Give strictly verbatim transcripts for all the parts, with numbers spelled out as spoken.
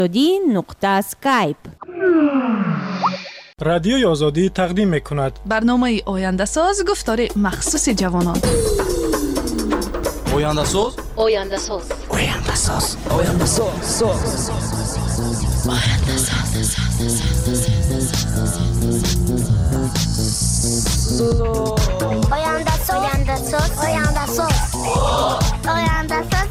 آزادی نقطه اسکایپ. رادیوی آزادی تقدیم میکند برنامه آینده ساز گفتار مخصوص جوانان. آینده ساز آینده ساز آینده ساز آینده ساز آینده ساز آینده ساز آینده ساز آینده ساز آینده ساز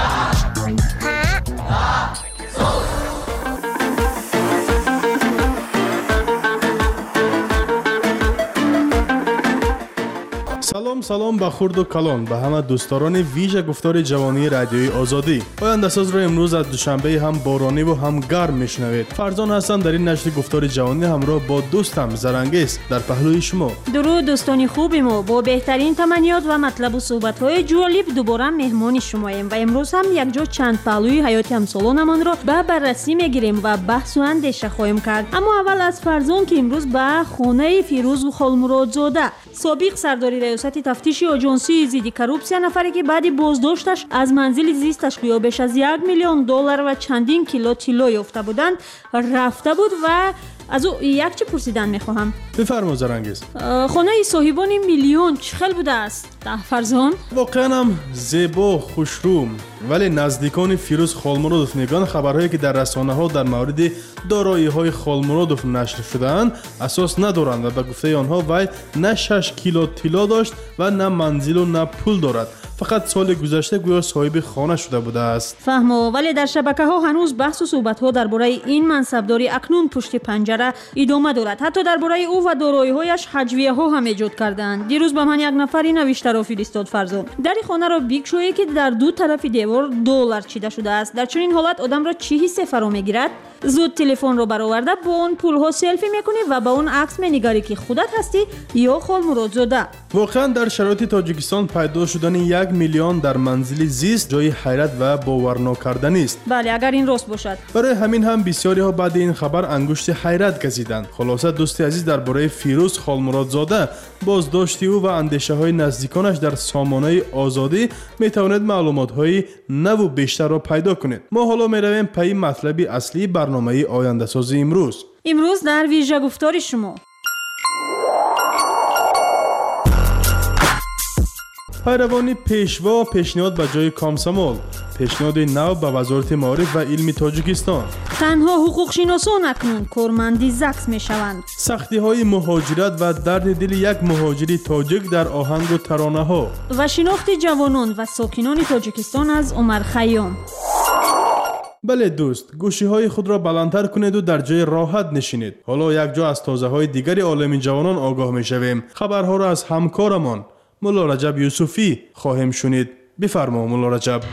سلام سلام به خرد و کلان به همه دوستداران ویژه گفتار جوانی رادیوی آزادی. آینده ساز را امروز از دوشنبه هم بارانی و هم گرم میشنوید. فرزان هستم در این نشر گفتار جوانی همراه با دوستم زرنگیز در پهلوی شما. درود دوستان خوب ما، با بهترین تمنیات و مطلب و صحبت‌های جالب دوباره مهمان شماییم و امروز هم یک جا چند پهلوی حیات همسالانمان را به بررسی میگیریم و بحث و اندیشه خواهیم کرد. اما اول از فرزان که امروز به خانه فیروز خالمرادزاده سابق سرداری ریاست تفتیش آژانسی ضد کروپسیا نفری که بعد بازداشتش از منزل زیستش بیا بیش از یک میلیون دلار و چندین کیلو طلا یافته بودند رفته بود و از او یک چی پرسیدن میخواهم. بفرما زرنگیز. خانه صاحبان میلیون چخل بوده است ده فرزان؟ واقعا هم زیبا خوشروم، ولی نزدیکان فیروز خالمرادوف میگن خبرهایی که در رسانه ها در مورد دارایی های خالمرادوف نشر شده‌اند اساس ندارند و به گفته آنها وی نه شش کیلو طلا داشت و نه منزل و نه پول دارد. فقط سال گذشته گویا صاحب خانه شده بوده است. فهمو، ولی در شبکه ها هنوز بحث و صحبت ها درباره این منصبداری اکنون پشت پنجره ادامه دارد. حتی درباره او و دارایی هایش هجویه ها هم ایجاد کردند. دیروز به من یک نفری نوشته را فرستاد فرزان. در خانه را بگشایی که در دو طرف دیوار دلار چیده شده است. در چنین حالت آدم را چه حسی فرا میگیرد؟ زود تلفن رو برآورده با اون پول ها سلفی میکنی و با اون عکس می‌نگری که خودت هستی یا خالمرادزاده. واقعا در شرایط تاجیکستان پیدا شدن یک میلیون در منزل زیست جای حیرت و باورناکردنی است. بله، اگر این راست باشد. برای همین هم بسیاری ها بعد این خبر انگشت حیرت گزیدند. خلاصه دوست عزیز درباره فیروز خالمرادزاده بازداشتی او و اندیشه های نزدیکانش در سامانه آزادی میتواند معلومات های نو و بیشتر را پیدا کنید. ما حالا میرویم پی مطلب اصلی برنامه آینده ساز امروز. امروز در ویژه گفتار شما پیروانی پیشوا پیشنهاد به جای کامسمال، پیشنهاد نو به وزارت معارف و علم تاجیکستان. تنها حقوق شناسان اکنون کارمندی زکس می شوند. سختی های مهاجرت و درد دل یک مهاجری تاجیک در آهنگ و ترانه ها و شناخت جوانان و ساکنان تاجیکستان از عمر خیام. بله دوست، گوشی های خود را بلندتر کنید و در جای راحت نشینید. حالا یک جا از تازه های دیگری عالم جوانان آگاه می شویم. خبرها را از همکارمان مولا رجب یوسفی خواهیم شنید. بفرما مولا رجب.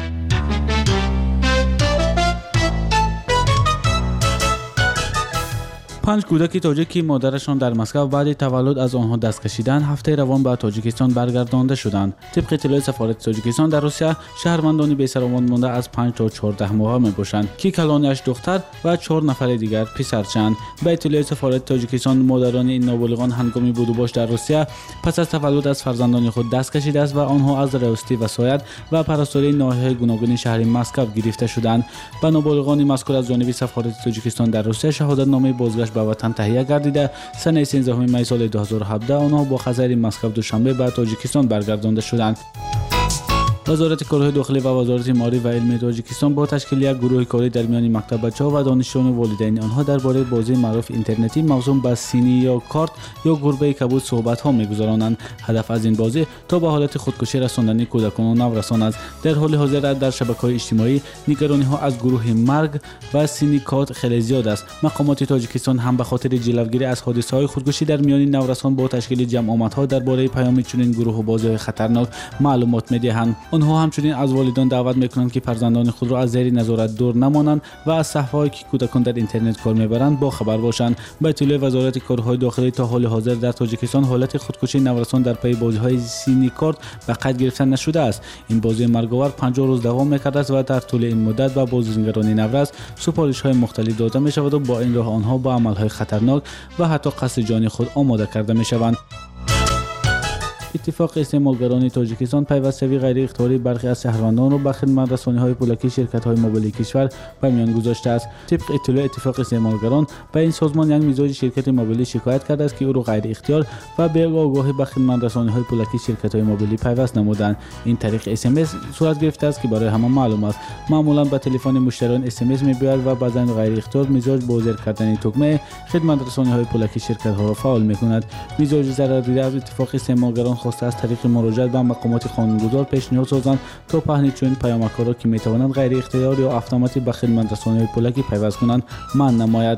پنج کودک تاجیک که مادرشان در مسکو بعد تولد از آنها دست کشیدند هفته روان به تاجیکستان برگردانده شدند. طبق اطلاع سفارت تاجیکستان در روسیه شهروندان بی‌سرآمد مانده از پنج تا چهارده ماهه میباشند که کلانش دختر و چهار نفر دیگر پسرچند. به اطلاع سفارت تاجیکستان مادران این نابالغان هنگام بود و باش در روسیه پس از تولد از فرزندان خود دست کشیده است و آنها از راستی وصایت و پرستاری ناحیه گوناگون شهر مسکو گرفته شدند. به نابالغان مذکور از جانب سفارت تاجیکستان در روسیه شهادت نامه بازگشت به وطن تهیه گردیده. سنه سیزدهم می سال دو هزار و هفده آنها با خزر مسکو دوشنبه به تاجیکستان برگردانده شدند. وزارت کارهای داخلی و وزارت معارف و علم تاجیکستان با تشکیل یک گروه کاری در میان مکتب بچه‌ها و دانشجویان و والدین آنها درباره بازی معروف اینترنتی موسوم به سینی یا کارت یا گربه کبود صحبت‌ها می‌گذرانند. هدف از این بازی تا به حالت خودکشی رساندن کودکان و نوجوانان است. در حال حاضر در شبکه‌های اجتماعی نگرانی‌ها از گروه مرگ و سینی کارت خیلی زیاد است. مقامات تاجیکستان هم به خاطر جلوگیری از حادثه‌های خودکشی در میان نوجوانان با تشکیل جمع‌آمدها درباره پیام چنین گروه و بازی‌های خطرناک معلومات می‌دهند. آنها همچنین از والدان دعوت میکنند که فرزندان خود را از زیر نظارت دور نمانند و از صفحه‌هایی که کودکان در اینترنت کار میبرند با خبر باشند. به اطلاع وزارت کارهای داخلی تا حال حاضر در تاجیکستان حالت خودکشی نوجوانان در پی بازی‌های سینی کارت به قید گرفته نشده است. این بازی مرگاور پنجاه روز دوام میکرده است و در طول این مدت به بازیگران نوروز سفارش‌های مختلف داده میشود و با این راه آنها با عمل‌های خطرناک و حتی قصد جان خود آماده کرده میشوند. اتفاق استعمارگران تاجیکستان پیوستگی غیر اختیاری برخی از شهروندان را به خدمت رسانی‌های پولاکی شرکت‌های موبیلی کشور به میان گذاشته است. طبق اطلاع اتفاق استعمارگران به این سازمان یک میزبان شرکت موبیلی شکایت کرده است که او را غیر اختیار و به آگاهی به خدمت رسانی‌های پولاکی شرکت‌های موبیلی پیوست نمودند. این طریق اس ام اس صورت گرفته است که برای همه معلوم است. معمولاً به تلفن مشتریان اس ام اس می‌برد و بعضاً غیر اختیار مزاج با زیر کردن تکمه خدمت رسانی‌های پولاکی شرکت‌ها را فعال می‌کند. مزاج ضرر دیده از اتفاق استعمارگران خواسته از طریق مراجعه به مقامات قانونگذار پیشنهاد سازند تا پهن چنین پیامک‌ها را که می‌توانند غیر اختیاری یا اتوماتیک به خدمت رسانی‌های پولاکی پیوست کنند منع نماید.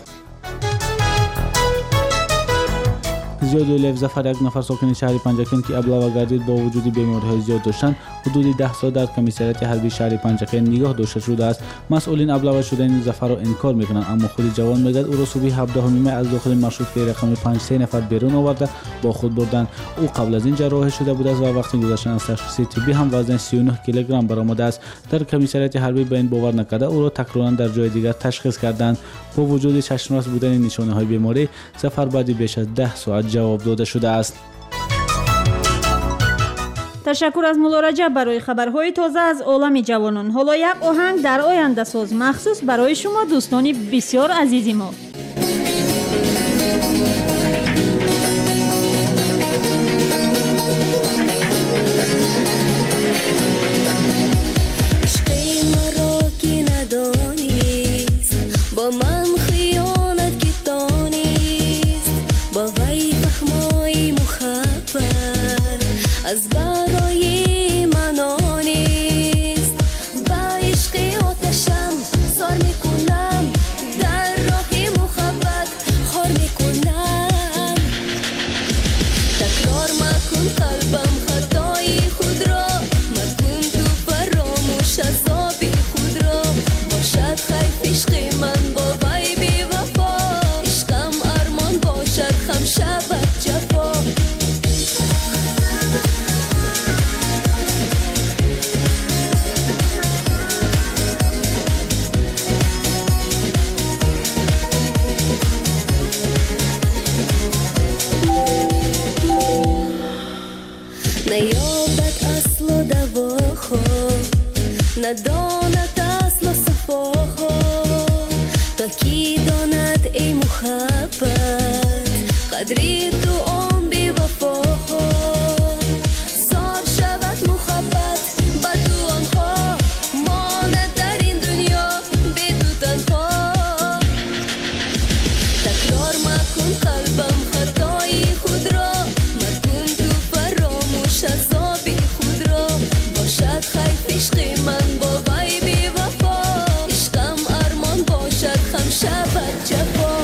زیادولیف ظفر یک نفر ساکن شهر پنجکن که ابله گردید با وجود بیماری‌های زیاد داشتن حدود ده سال در کمیسریات حربی شهر پنجکن نگاه داشته شده است. مسئولین ابله شدن ظفر را انکار می‌کنند، اما خود جوان می‌گوید او را صبح هفدهم می از داخل مشروطه رقم پنج سه نفر بیرون آورده با خود بردند. او قبل از این جراحی شده بود است و وقتی گذشتن از تشخیص طبی هم وزن سی و نه کیلوگرم برآمده است. در کمیسریات حربی به این باور نکرده او را تکرارا در جای دیگر تشخیص کردند. با وجود چشم‌رس بودن نشانه‌های بیماری ظفر بعد بیش از ده ساعت جواب داده شده است. تشکر از ملاحظه برای خبرهای تازه از عالم جوانان. حالا یک آهنگ در آینده ساز مخصوص برای شما دوستانی بسیار عزیزی ما. از برای من آنیست با عشق آتشم سار میکنم در راه محبت خار میکنم تکرار مکن قلبم خطای خود را مکن تو فراموش عذاب خود را باشد خیف عشق من با وی بی وفا عشقم ارمان باشد خم شود جفا نیابد اصل و دواخو نداند اصل و صفاخو تا کی داند ای محبت قدری تو آن بی وفاخو زار شود محبت با تو آنها ماند در این دنیا بی تو تنها تکرار مکن قلبم خطای خود را عذاب خود را باشد خیف عشق من با وی بی وفا عشقم ارمان باشد خم شود جفا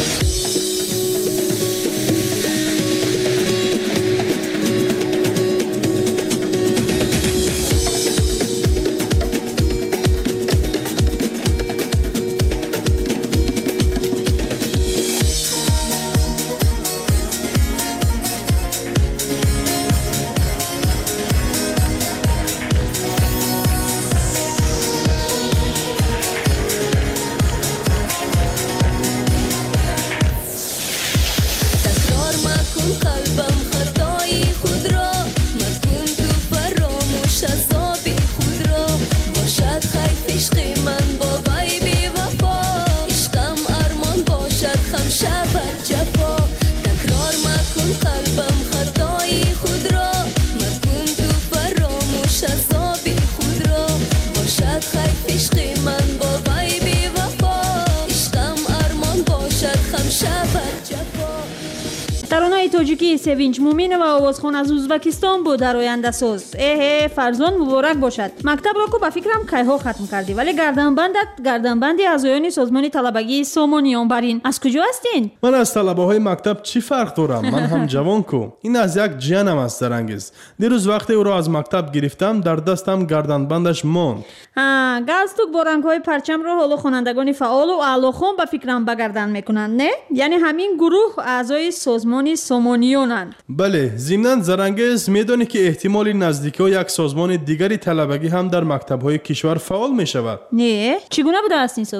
ترانه‌های تاجیکی سوینچ مومین و آوازخوان از ازبکستان بود در آینده ساز. اه فرزان مبارک باشد. مکتب را کو به فکرم کیها ختم کردی، ولی گردنبندت گردنبندی اعضایان سازمان طلبگی سامانیان برین. از کجا هستین؟ من از طلبه‌های مکتب چی فرق دارم؟ من هم جوان کو. این از یک جنم است درنگیز. دیروز وقتی او را از مکتب گرفتم در دستم گردنبندش ماند. ها گالستوک با رنگ‌های پرچم را حالا خوانندگان فعال و اعلاخوان به فکرم بگردن میکنند، نه؟ یعنی همین گروه اعضای سازمان سامانیانند. بله، ضمناً زرنگیز میدانی که احتمال نزدیکی یک سازمان دیگری طلبگی هم در مکتب‌های کشور فعال می شود. نه، چگونه بوده است این سازمان؟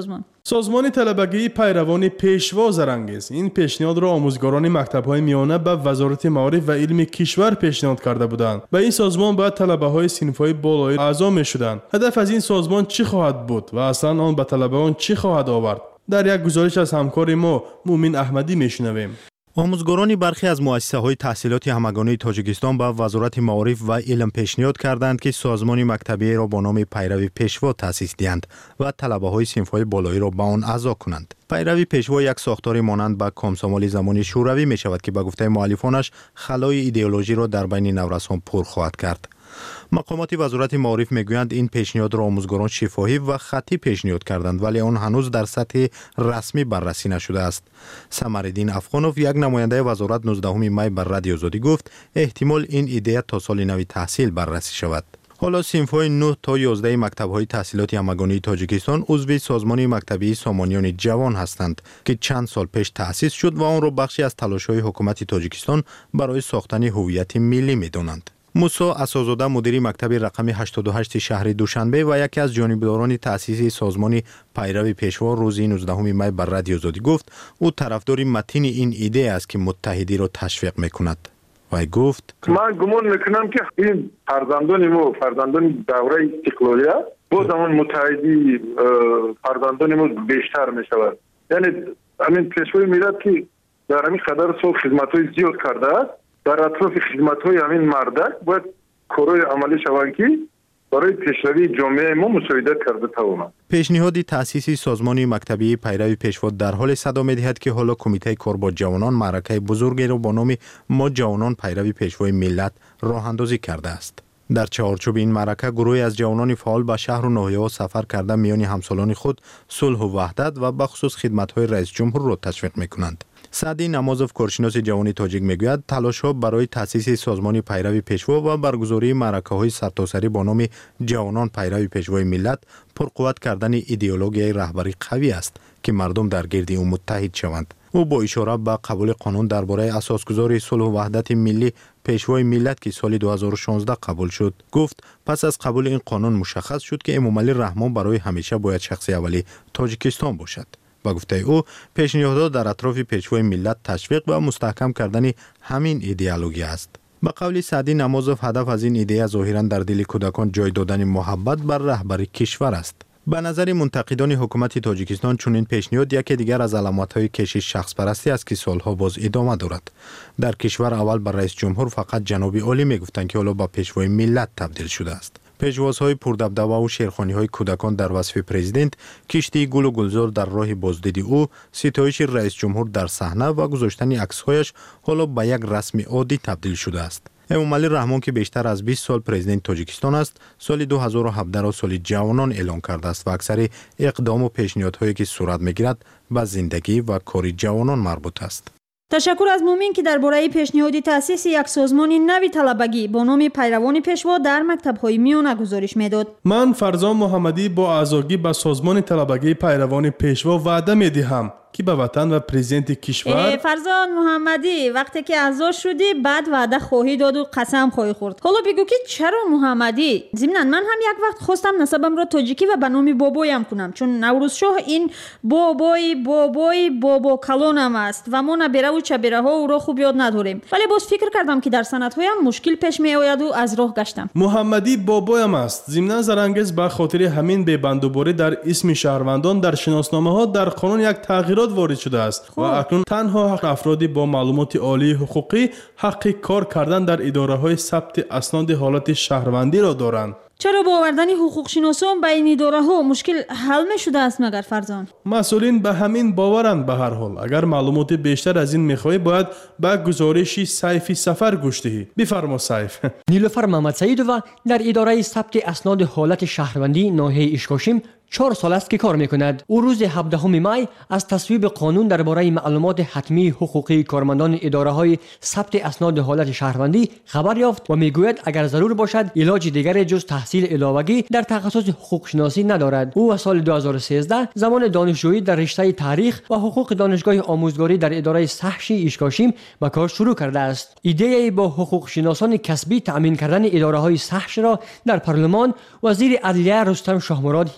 سازمان طلبگی پیروان پیشوا زرنگیز این پیشنهاد را آموزگاران مکتب‌های میانه به وزارت معارف و علم کشور پیشنهاد کرده بودند و این سازمان باید طلبه‌های صنف‌های بالایی اعضا می‌شدند. هدف از این سازمان چی خواهد بود و اصلا آن به طلبه‌ان چی خواهد آورد؟ در یک گزارش از همکار ما مومن احمدی میشنویم. آموزگاران برخی از مؤسسه‌های تحصیلاتی همگانی تاجیکستان به وزارت معارف و علم پیشنهاد کردند که سازمان مکتبی را با نام پیروی پیشوا تأسیس دهند و طلبه‌های صنف‌های بالایی را به آن اعضا کنند. پیروی پیشوا یک ساختار مانند به کامسامال زمانی شوروی می شود که به گفته مؤلفانش خلای ایدئولوژی را در بین نورسان پر خواهد کرد. مقامات وزارت معارف میگویند این پیشنهاد را آموزگاران شفاهی و خطی پیشنهاد کردند ولی آن هنوز در سطح رسمی بررسی نشده است. سمرالدین افغانوف یک نماینده وزارت نوزدهم می بر رادیو آزادی گفت احتمال این ایده تا سال نو تحصیل بررسی شود. حالا صنف‌های نه تا یازده مکتب‌های تحصیلاتی همگانی تاجیکستان عضو سازمان مکتبی سامانیان جوان هستند که چند سال پیش تأسیس شد و آن را بخشی از تلاش‌های حکومت تاجیکستان برای ساختن هویت ملی می‌دانند. موسی اساس‌زاده مدیر مکتب رقم هشتاد و هشت شهر دوشنبه و یکی از جانبداران تأسیس سازمان پیروی پیشوا روز نوزدهم می بر رادیو آزادی گفت او طرفدار متین این ایده است که متحدی را تشویق می‌کند. و گفت من گمان میکنم که این فرزندان ما فرزندان دوره استقلالیت با زمان متحدی فرزندان ما بیشتر میشود. یعنی همین پیشوای ملت که در همین قدر سال خدمت‌های زیاد کرده است در اطراف خدمت‌های همین مردک باید کارهای عملی شوند که برای پیشروی جامعه ما مساعدت کرده تواند. پیشنهاد تأسیس سازمان مکتبی پیروی پیشوا در حال صدا می‌دهد که حالا کمیته کار با جوانان معرکه بزرگی را با نام ما جوانان پیروی پیشوای ملت راه اندازی کرده است. در چارچوب این معرکه گروهی از جوانان فعال به شهر و ناحیه‌ها سفر کرده میان همسالان خود صلح و وحدت و بخصوص خدمت‌های رئیس جمهور را تشویق می‌کنند. سعدی نمازوف کارشناس جوانی تاجیک میگوید تلاش‌ها برای تأسیس سازمان پیروی پیشوا و برگزاری معرکه‌های سرتاسری با نام جوانان پیروی پیشوای ملت پرقوت کردن ایدئولوژی رهبری قوی است که مردم در گرد او متحد شوند. او با اشاره به قبول قانون درباره اساسگذاری صلح و وحدت ملی پیشوای ملت که سال دو هزار و شانزده قبول شد گفت پس از قبول این قانون مشخص شد که امامعلی رحمان برای همیشه باید شخص اولی تاجیکستان باشد. با گفته او پیشنهادات در اطراف پیشوای ملت تشویق و مستحکم کردن همین ایدئولوژی است. با قول سعدی نمازوف هدف از این ایده ظاهرا در دل کودکان جای دادن محبت بر رهبری کشور است. به نظر منتقدان حکومت تاجیکستان چنین پیشنهاد یکی دیگر از علامت‌های کشش شخص پرستی است که سالها باز ادامه دارد. در کشور اول بر رئیس جمهور فقط جناب عالی میگفتند که حالا با پیشوای ملت تبدیل شده است. پیشوازهای پردبدبه و شیرخوانی‌های کودکان در وصف پرزیدنت، کشتی گل و گلزار در راه بازدیدی او، ستایش رئیس جمهور در صحنه و گذاشتن عکس‌هایش حالا به یک رسم عادی تبدیل شده است. امامعلی رحمان که بیشتر از بیست سال پرزیدنت تاجیکستان است، سال دو هزار و هفده را سال جوانان اعلام کرده است و اکثر اقدام و پیشنهادهایی که صورت می‌گیرد به زندگی و کار جوانان مربوط است. تشکر از مومن که درباره پیشنهاد تأسیس یک سازمان نوی طلبگی با نام پیروان پیشوا در مکتب‌های میانه گزارش میداد. من فرزان محمدی با اعضایی به سازمان طلبگی پیروان پیشوا وعده میدهم که به وطن و پرزیدنت کشور فرزان محمدی وقتی که اعضا شدی بعد وعده خواهی داد و قسم خواهی خورد. حالا بگو که چرا محمدی؟ ضمناً من هم یک وقت خواستم نسبم را تاجیکی و به نام بابایم کنم چون نوروز شاه این بابای بابای بابا کلانم است و ما نبیره و چبیره ها او را خوب یاد نداریم. ولی باز فکر کردم که در سنت‌هایم مشکل پیش می آید و از راه گشتم. محمدی بابایم است. ضمناً زرنگیز به خاطر همین ببندوباری در اسم شهروندان در شناسنامه‌ها در قانون یک تغییر وارد شده است خوب. و اکنون تنها افرادی با معلومات عالی حقوقی حق کار کردن در اداره‌های ثبت اسناد حالت شهروندی را دارند. چرا با آوردن حقوق شناسان به این اداره ها مشکل حل می شده است مگر فرزان؟ مسئولین به همین باورند. به هر حال اگر معلومات بیشتر از این میخواهی باید به گزارشی سیف سفر گوش دهی. بفرما سیف. نیلوفر محمد سعیدووا در اداره ثبت اسناد حالت شهروندی ناحیه اشکاشم چهار سال است که کار میکند. او روز هفدهم می از تصویب قانون درباره معلومات حتمی حقوقی کارمندان اداره های ثبت اسناد حالت شهروندی خبر یافت و میگوید اگر ضرور باشد علاج دیگر جز تحصیل علاوگی در تخصص حقوق شناسی ندارد. او از سال دو هزار و سیزده زمان دانشجویی در رشته تاریخ و حقوق دانشگاه آموزگاری در اداره سحش اشکاشم به کار شروع کرده است. ایده با حقوق شناسان کسبی تأمین کردن اداره های سحش را در پارلمان وزیر عدلیه رستم شاهمراد حمایت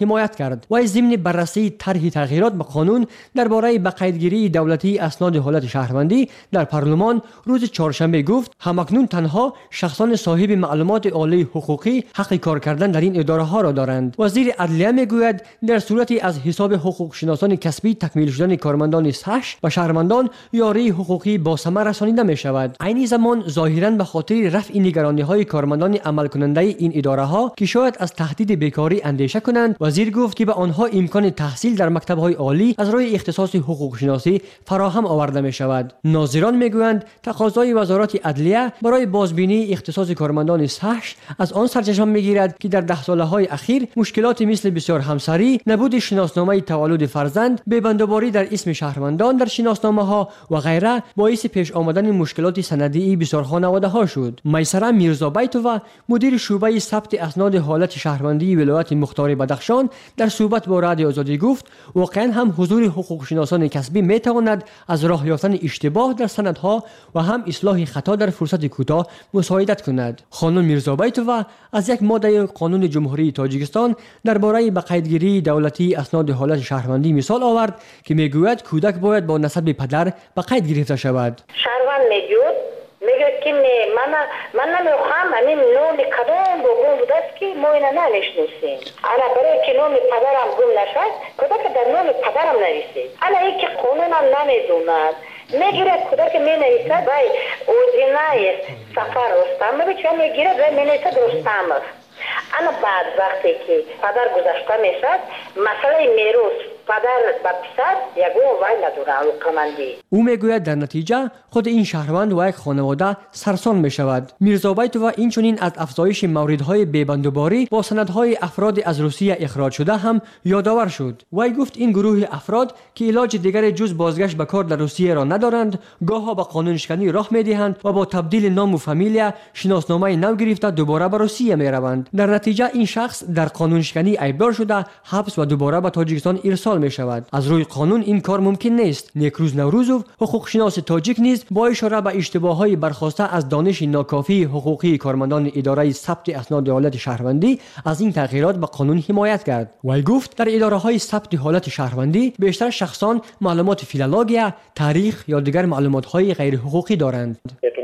کرد. وی ضمن بررسی طرح تغییرات به قانون درباره بقیدگیری دولتی اسناد حالت شهروندی در پارلمان روز چهارشنبه گفت همکنون تنها شخصان صاحب معلومات عالی حقوقی حق کار کردن در این اداره ها را دارند. وزیر عدلیه میگوید در صورتی از حساب حقوق شناسان کسبی تکمیل شدن کارمندان سحش و شهروندان یاری حقوقی با ثمر رسانیده می شود. عین زمان ظاهرا به خاطر رفع نگرانی های کارمندان عمل کننده این اداره ها که شاید از تهدید بیکاری اندیشه کنند، وزیر گفت که به آنها امکان تحصیل در مکتب های عالی از روی اختصاص حقوق شناسی فراهم آورده می شود. ناظران میگویند تقاضای وزارت عدلیه برای بازبینی اختصاص کارمندان سحش از آن سرچشمه میگیرد که در ده ساله های اخیر مشکلات مثل بسیار همسری، نبود شناسنامه تولد فرزند، ببندوباری در اسم شهروندان در شناسنامه ها و غیره باعث پیش آمدن مشکلات سندی بسیار خانواده ها شد. میسره میرزابیتووا مدیر شعبه ثبت اسناد حالت شهروندی ولایت مختار بدخشان در صحبت با رادیو آزادی گفت واقعا هم حضور حقوق شناسان کسبی می تواند از راه یافتن اشتباه در سندها و هم اصلاح خطا در فرصت کوتاه مساعدت کند. خانم میرزابیتووا از یک ماده قانون جمهوری تاجیکستان درباره بقیدگیری دولتی اسناد حالت شهروندی مثال آورد که میگوید کودک باید با نسب پدر به قید گرفته شود. شهروند میگوید میگوید که من من نمیخوام همین نام کدام گم بوده است که ما اینا نمیشناسیم. انا برای که نام پدرم گم نشد کودک در نام پدرم نویسید. انا این که قانونم نمیدوند میگیره کودک می نویسد وای اوزینای سفر رستم بچه میگیره و می نویسد رستم. انا بعد وقتی که پدر گذشته میشد مسئله میراث پدر و پسر یگو وای ندارن کماندی. او میگوید در نتیجه خود این شهروند و یک خانواده سرسان می شود. میرزابیتووا اینچنین از افزایش موردهای بیبندوباری با سندهای افراد از روسیه اخراج شده هم یادآور شد. وی گفت این گروه افراد که علاج دیگر جز بازگشت به کار در روسیه را ندارند گاهی به قانون شکنی راه میدهند و با تبدیل نام و فامیلیا شناسنامه نو گرفته دوباره به روسیه می روند. در نتیجه این شخص در قانون شکنی ایبدار شده حبس و دوباره به تاجیکستان ارسال می شود. از روی قانون این کار ممکن نیست. نیکروز نوروزوف حقوق شناس تاجیک نیز با اشاره به اشتباهات برخاسته از دانش ناکافی حقوقی کارمندان اداره ثبت اسناد حالت شهروندی از این تغییرات به قانون حمایت کرد. وی گفت در اداره های ثبت حالت شهروندی بیشتر شخصان معلومات فیلولوژیا، تاریخ یا دیگر معلومات های غیر حقوقی دارند.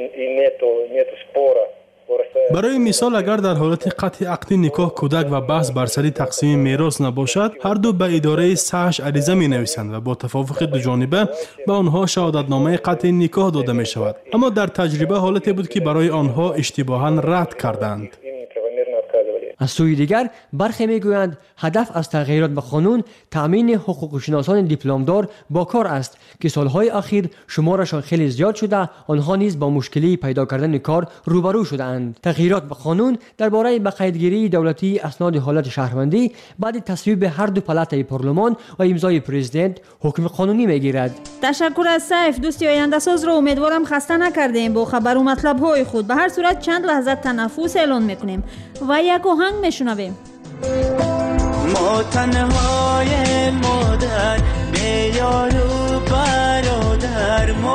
برای مثال اگر در حالت قطع عقد نکاح کودک و بحث بر سر تقسیم میراث نباشد هر دو به اداره سحش عریضه می نویسند و با توافق دو جانبه به آنها شهادتنامه قطع نکاح داده می شود. اما در تجربه حالتی بود که برای آنها اشتباها رد کردند. از سوی دیگر برخی میگویند هدف از تغییرات به قانون تامین حقوق شناسان دیپلمدار با کار است که سالهای اخیر شمارشان خیلی زیاد شده آنها نیز با مشکلی پیدا کردن کار روبرو شده اند. تغییرات به قانون درباره بقیدگیری دولتی اسناد حالت شهروندی بعد تصویب هر دو پالاتای پارلمان و امضای پرزیدنت حکم قانونی میگیرد. تشکر از سیف. دوستی آینده ساز را امیدوارم خسته نکردیم با خبر و مطلب های خود. به هر صورت چند لحظه تنفس اعلان میکنیم و یک آهنگ میشنویم. ما تنهای مادر به یار و برادر ما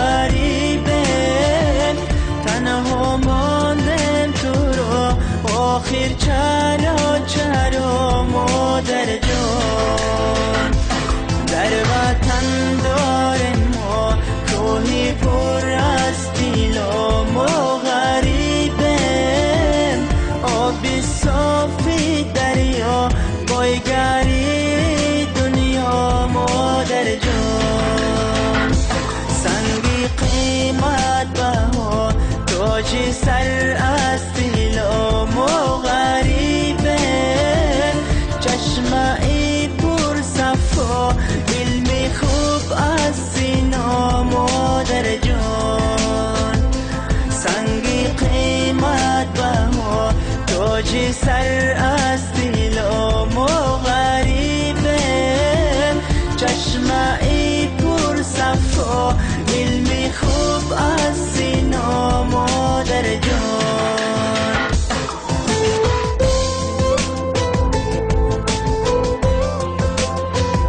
غریبه تنها ماندم تو را آخر چرا چرا مادر جان در وطن داریم ما کوهی پر از دیلا ما غریبه آبی صافی دریا بایگری دنیا مادر جان سنگی قیمت بها تاج سر از دیلا ما غریبه چشمه پر صفا علمی خوب از سینا مادر جان سنگی قیمت بها تاج سر از دیلا ما غریبه چشمه پر صفا علمی خوب از سینا مادر جان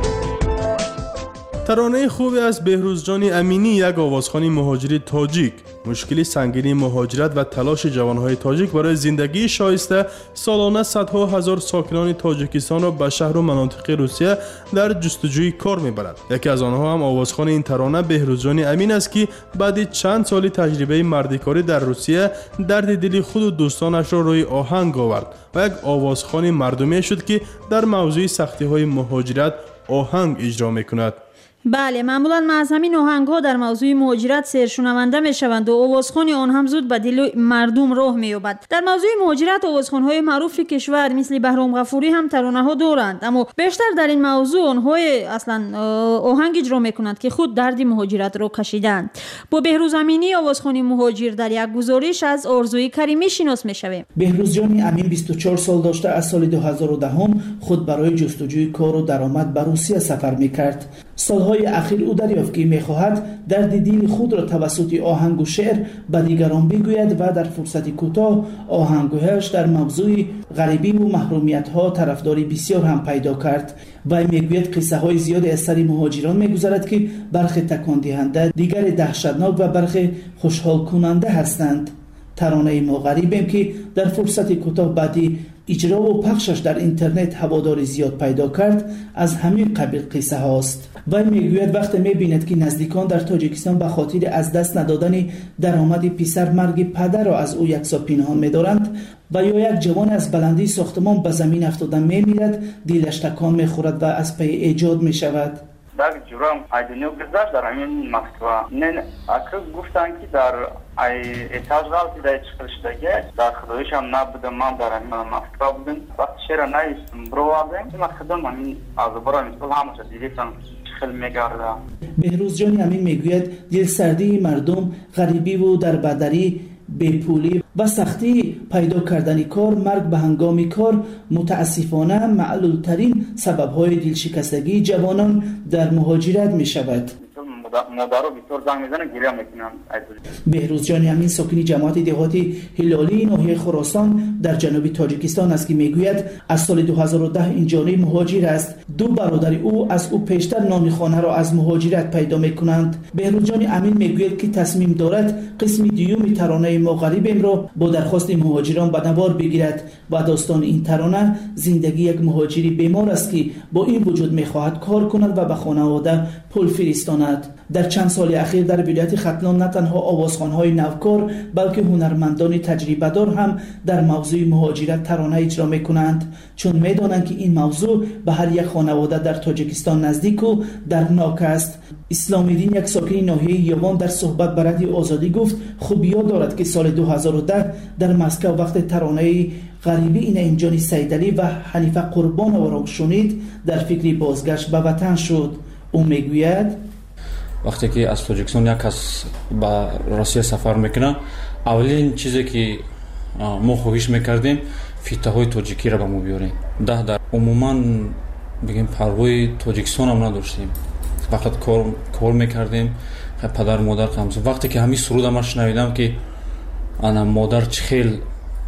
ترانه خوبی از بهروز جان امینی یک آوازخوان مهاجری تاجیک مشکل سنگین مهاجرت و تلاش جوانهای تاجیک برای زندگی شایسته سالانه صدها هزار ساکنان تاجیکستان را به شهر و مناطق روسیه در جستجوی کار میبرد. یکی از آنها هم آوازخوان این ترانه بهروز جان امین است که بعد چند سال تجربه مردکاری در روسیه درد دل خود و دوستانش را روی آهنگ آورد و یک آوازخوان مردمی شد که در موضوع سختی های مهاجرت آهنگ اجرا میکند. بله، معمولا ما از همین آهنگ ها در موضوع مهاجرت سرشنونده می شوند و آوازخوان آن هم زود به دل مردم راه می یابد. در موضوع مهاجرت آوازخوان های معروف کشور مثل بهرام غفوری هم ترانه ها دارند، اما بیشتر در این موضوع آنهای اصلا آهنگ اجرا می کنند که خود درد مهاجرت را کشیدند. با بهروز امینی آوازخوان مهاجر در یک گزارش از آرزوی کریمی شناس می شویم. بهروز جان امین بیست و چهار سال داشته از سال دو هزار و ده خود برای جستجوی کار و درآمد به روسیه سفر می کرد. سالهای اخیر او دریافت که می‌خواهد درد دل خود را توسط آهنگ و شعر به دیگران بگوید و در فرصت کوتاه آهنگهایش در موضوع غریبی و محرومیت‌ها طرفداری بسیار هم پیدا کرد. و میگوید قصه های زیادی از سر مهاجران میگذرد که برخی تکان دهنده، دیگر دهشتناک و برخی خوشحال کننده هستند. ترانه ما غریبیم که در فرصت کوتاه بعدی اجرا و پخشش در اینترنت هواداری زیاد پیدا کرد از همین قبیل قصه هاست. و میگوید وقتی میبیند که نزدیکان در تاجیکستان به خاطر از دست ندادن درآمد پسر مرگ پدر را از او یکسا پنهان می‌دارند و یا یک جوان از بلندی ساختمان به زمین افتاده میمیرد، دلش تکان میخورد و از پی ایجاد میشود. در جرم ایدنیو گذشت در همین مسکو نه اکر گفتن که در اتاج غلطی در چکرشتگی در خدایش هم نبودم، من در همین مسکو بودم وقت شیر نیستم برو آدم این مقصدم همین از برای مثل همشه دیگه خیلی میگرده. بهروز جان امین میگوید دل سردی مردم، غریبی و در بدری، بیپولی و سختی پیدا کردن کار، مرگ به هنگام کار متاسفانه معلولترین سبب‌های دلشکستگی جوانان در مهاجرت می شود. مادرو بسیار زنگ میزنه گریه میکنم. بهروز جان امین ساکن جماعت دهاتی هلالی ناحیه خراسان در جنوب تاجیکستان است که میگوید از سال دو هزار و ده اینجانی مهاجر است. دو برادر او از او پیشتر نان خانه را از مهاجرت پیدا میکنند. بهروز جان امین میگوید که تصمیم دارد قسم دیوم ترانه ما غریبیم را با درخواست مهاجران به نوار بگیرد و داستان این ترانه زندگی یک مهاجری بیمار است که با این وجود میخواهد کار کند و به خانواده پول فرستاند. در چند سال اخیر در ولایت ختلان نه تنها آوازخوان‌های نوکار بلکه هنرمندان تجربه دار هم در موضوع مهاجرت ترانه اجرا می‌کنند، چون می‌دانند که این موضوع به هر یک خانواده در تاجیکستان نزدیک و دردناک است. اسلام الدین یک ساکن ناحیه یوان در صحبت با رادیو آزادی گفت خوب یاد دارد که سال دو هزار و ده در مسکو وقت ترانه غریبی این امجانی سیدعلی و حنیفه قربان را شنید در فکر بازگشت به وطن شد. او میگوید وقتی که از تاجیکستان یک کس به روسیه سفر میکنه، اولین چیزی که ما خواهش میکردیم فیته های تاجیکی را به ما بیاریم. ده در عموما بگیم پروای تاجیکستان هم نداشتیم، فقط کار کار میکردیم. پدر مادر قمز وقتی که همین سرود ما شنیدم که انا مادر چخیل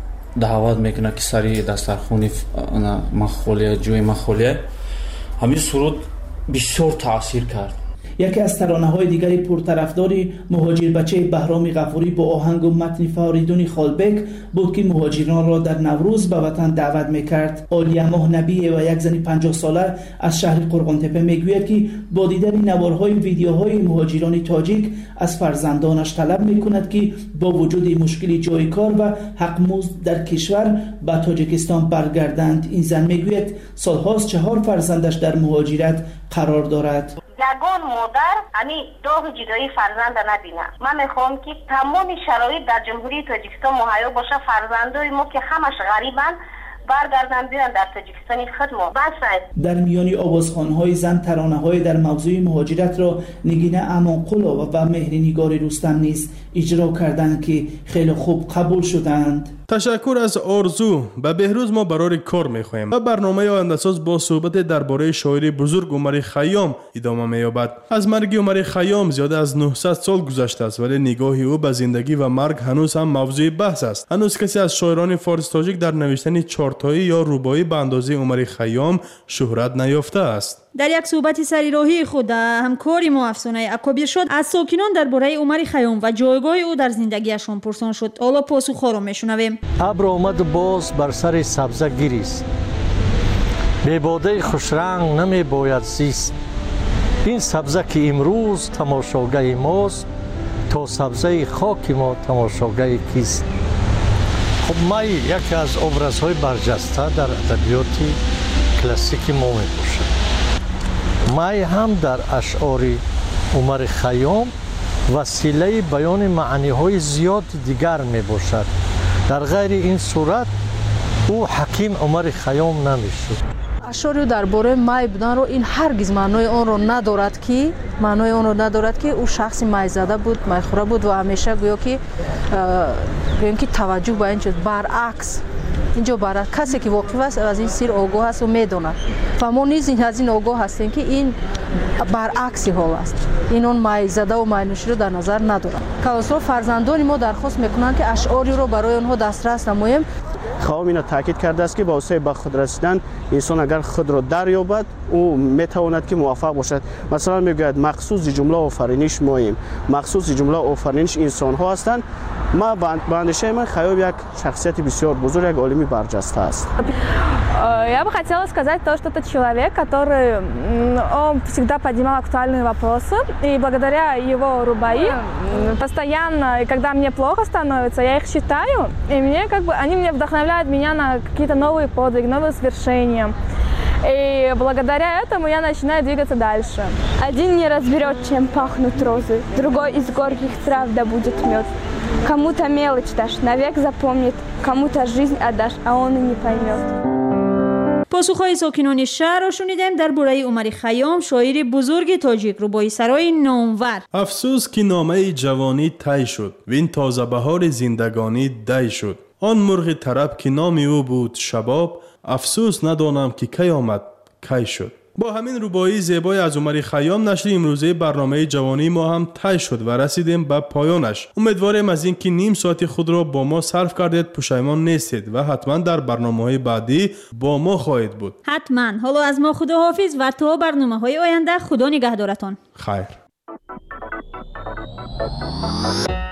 دعوت میکنه که سری دسترخوانی انا مخولیه جوی مخولیه، همین سرود بسیار تاثیر کرد. یکی از ترانه‌های دیگری پرطرفداری مهاجر بچه بهرام غفوری با آهنگ و متن فریدون خالبک بود که مهاجران را در نوروز به وطن دعوت می‌کرد. عالیه مهنبی و یک زن پنجاه ساله از شهر قرغن‌تپه میگوید که با دیدن نوارهای ویدیوهای مهاجران تاجیک از فرزندانش طلب می‌کند که با وجود مشکل جای کار و حق‌مزد در کشور به تاجیکستان برگردند. این زن میگوید سال‌هاست چهار فرزندش در مهاجرت قرار دارد. یگان مادر امی داغ جدایی فرزند نبینه. من میخوام که تمام شرایط در جمهوری تاجیکستان مهیا باشه، فرزندای ما که همش غریبن برگردن بیان در تاجیکستان خدمت بس. در میان آوازخوان‌های زن ترانه‌های در موضوع مهاجرت را نگینه امان قلا و مهرنگار رستم نیز اجرا کردند که خیلی خوب قبول شدند. تشکر از آرزو. به بهروز ما برای کار میخواهیم و برنامه آینده ساز با صحبت درباره شاعر بزرگ عمر خیام ادامه مییابد. از مرگ عمر خیام زیاده از نهصد سال گذشته است، ولی نگاه او به زندگی و مرگ هنوز هم موضوع بحث است. هنوز کسی از شاعران فارس تاجیک در نوشتن چارتایی یا رباعی به اندازه عمر خیام شهرت نیافته است. در یک صحبت سریراهی خود همکار ما افسانه اکابیر از ساکنان درباره عمر خیام و جایگاه او در زندگیشان پرسان شد. حالا پاسخ را میشنویم. ابر آمد باز بر سر سبزه گریست، بی باده خوش رنگ نمی باید زیست. این سبزه که امروز تماشاگاه ماست، تا سبزه خاک ما تماشاگاه کیست؟ خب مای یکی از ابرزهای برجسته در ادبیات کلاسیک ما می باشد. مای هم در اشعار عمر خیام وسیله بیان معنی‌های زیاد دیگر می باشد. در غیر این صورت او حکیم عمر خیام نمیشد. اشعار درباره مای بودن رو این هرگز معنای آن رو ندارد که معنای آن رو ندارد که او شخص مای زده بود، مای خوره بود و همیشه گویا که گویا که توجه به این چیز برعکس اینجا برای کسی که واقف است از این سیر آگاه است و میداند و ما نیز از این آگاه هستیم که این برعکسی حال است. این اون مای زده و مای نوشی رو در نظر ندارد. کلاسرو فرزندان ما درخواست میکنند که اشعاری رو برای آنها دسترس نماییم. خیام اینو تاکید کرده است که با واسطه به خود رسیدن انسان اگر خود را دریابد او میتواند که موفق باشد. مثلا میگوید مخصوص جمله آفرینش مایم، مخصوص جمله آفرینش انسان ها هستند. ما به اندیشه من خیام یک شخصیت بسیار بزرگ، یک عالمی برجسته است. Я бы хотела сказать то, что это человек, который он всегда поднимал актуальные вопросы, и благодаря его рубаи постоянно, и когда мне плохо становится, я их читаю, и мне как бы они меня вдохновляют меня на какие-то новые подвиги, новые свершения. И благодаря этому я начинаю двигаться дальше. Один не разберет, чем пахнут розы, другой из горьких трав добудет мед. Кому-то мелочь дашь, навек запомнит, кому-то жизнь отдашь, а он и не поймет. پاسخهای ساکنان شهر را شنیدیم درباره عمر خیام، شاعر بزرگ تاجیک روبایی سرای نامور. افسوس که نامه جوانی طی شد و این تازه بهار زندگانی دی شد. آن مرغ طرب که نام او بود شباب، افسوس ندانم که کی آمد کی شد. با همین روبایی زیبای از عمر خیام نشر امروزه برنامه جوانی ما هم طی شد و رسیدیم به پایانش. امیدواریم از اینکه نیم ساعت خود را با ما صرف کردید پشیمان نیستید و حتما در برنامه‌های بعدی با ما خواهید بود. حتما. حالا از ما خداحافظ و تا برنامه‌های آینده خدا نگهدارتان. خیر.